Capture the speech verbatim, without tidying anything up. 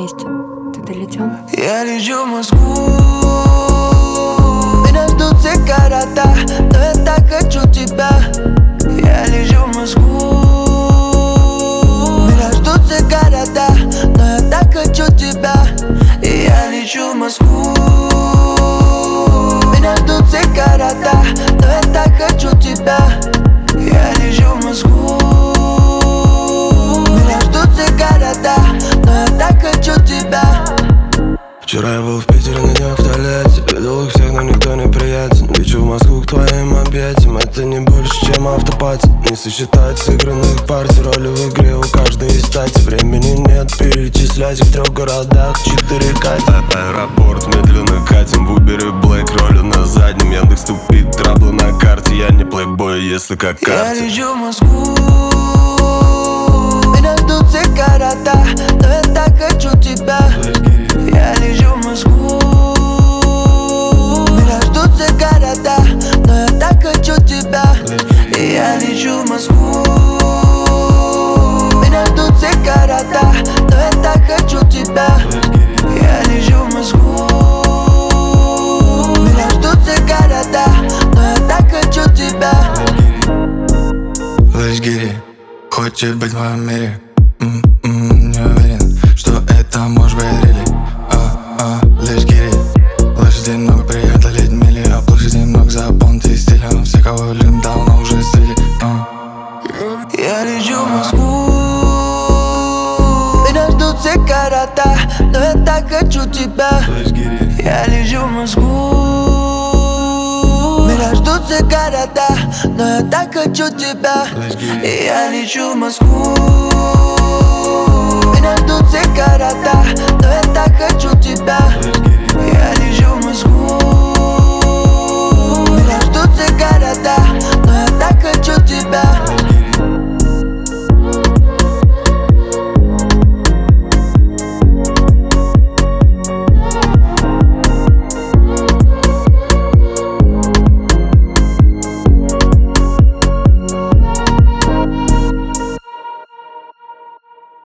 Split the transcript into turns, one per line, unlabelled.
вместе. Ты долетел?
Я лечу в Москву, меня ждут все города, но я так хочу тебя. Я лечу в Москву, меня ждут все города, но я так хочу тебя. И я лечу в Москву, меня ждут все города, но я так хочу тебя. Я лечу в Москву, меня ждут все города, но я так хочу тебя.
Вчера я был в Питере на днях в туалете. Видел их всех, но никто не приятен. Лечу в Москву к твоим объятиям. Это не больше, чем автопати. Не сосчитать сыгранных партий. Роли в игре у каждой из стати. Времени нет перечислять в трех городах четыре кати. Аэропорт, медленно катим. В Убере Блэк, роли на заднем. Яндекс тупит, траблы на карте. Я не плейбой, если как карте.
Я лечу в Москву, меня ждут все города, но я так хочу тебя. Я лечу в Москву, меня ждут все города, но я так хочу тебя. И я лечу в Москву, меня ждут все города, но я так хочу тебя. Я лечу в Москву, меня ждут все города, но я так хочу тебя.
Let's get it. Хочет быть в моем мире. М-м-м, не уверен, что это может быть really. А-а, let's get it. Лошадей много, приятно леть мили. А площадей много, запомните стилем. Все, кого любим, давно уже слили. а.
Я лечу в Москву, меня ждут все города, но я так хочу тебя. Я лечу в Москву, меня ждут все города, но я так хочу тебя. И я лечу в Москву.